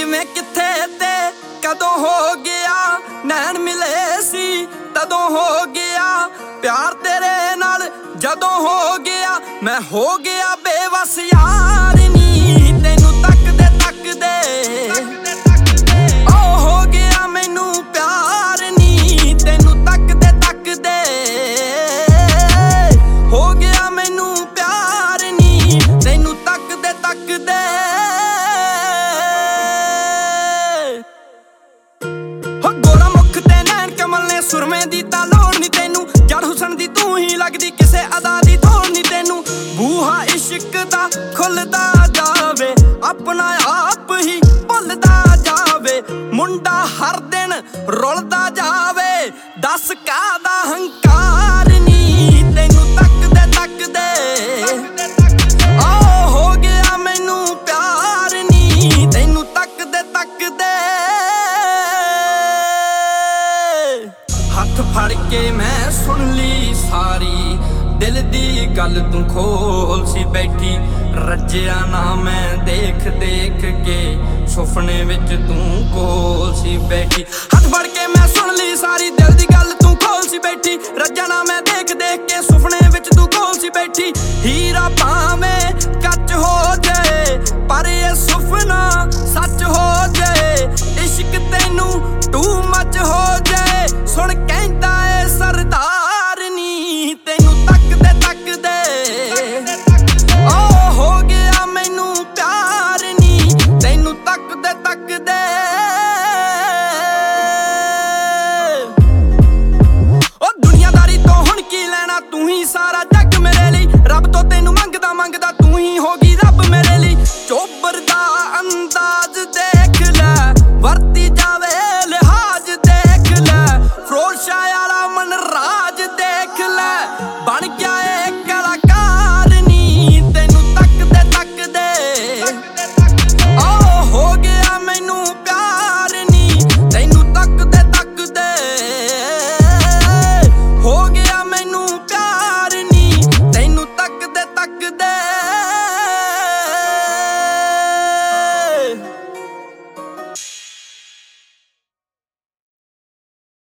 ਕਿਵੇਂ ਕਿੱਥੇ ਤੇ ਕਦੋਂ ਹੋ ਗਿਆ, ਨੈਣ ਮਿਲੇ ਸੀ ਤਦੋਂ ਹੋ ਗਿਆ, ਪਿਆਰ ਤੇਰੇ ਨਾਲ ਜਦੋਂ ਹੋ ਗਿਆ, ਮੈਂ ਹੋ ਗਿਆ ਬੇਵਸ ਯਾਰ ਨੀ ਤੈਨੂੰ ਤੱਕਦੇ ਤੱਕਦੇ। ਓ ਹੋ ਗਿਆ ਮੈਨੂੰ ਪਿਆਰ ਨੀ ਤੈਨੂੰ ਤੱਕਦੇ ਤੱਕਦੇ, ਹੋ ਗਿਆ ਮੈਨੂੰ ਪਿਆਰ ਨੀ ਤੈਨੂੰ ਤੱਕਦੇ ਤੱਕਦੇ। ਗੋਰਾ ਮੁੱਖ ਤੇ ਨੈਣ ਕਮਲ ਨੇ ਸੁਰਮੇ ਦੀ ਤਾਂ ਲੋੜ ਨੀ ਤੈਨੂੰ, ਜੜ ਹੁਸਨ ਦੀ ਤੂੰ ਹੀ ਲੱਗਦੀ ਕਿਸੇ ਅਦਾ ਦੀ ਥੋੜ ਨੀ ਤੈਨੂੰ। ਬੂਹਾ ਇਸ਼ਕ ਦਾ ਖੁੱਲਦਾ ਜਾਵੇ, ਆਪਣਾ ਆਪ ਹੀ ਭੁੱਲਦਾ ਜਾਵੇ, ਮੁੰਡਾ ਹਰ ਦਿਨ ਰੁਲਦਾ ਜਾਵੇ, ਦੱਸ ਕਾਹਦਾ ਹੰਕਾਰ ਨੀ ਤੈਨੂੰ ਤੱਕਦੇ ਤੱਕਦੇ। ਓ ਹੋ ਗਿਆ ਮੈਨੂੰ ਪਿਆਰ ਨੀ ਤੈਨੂੰ ਤੱਕਦੇ ਤੱਕਦੇ। ਹੱਥ ਫੜ ਕੇ ਮੈਂ ਸੁਣ ਲਈ ਸਾਰੀ ਦਿਲ ਦੀ ਗੱਲ, ਤੂੰ ਖੋਲ ਸੀ ਬੈਠੀ, ਰੱਜਿਆ ਨਾ ਮੈਂ ਦੇਖ ਦੇਖ ਕੇ, ਸੁਪਨੇ ਵਿੱਚ ਤੂੰ ਕੋਲ ਸੀ ਬੈਠੀ।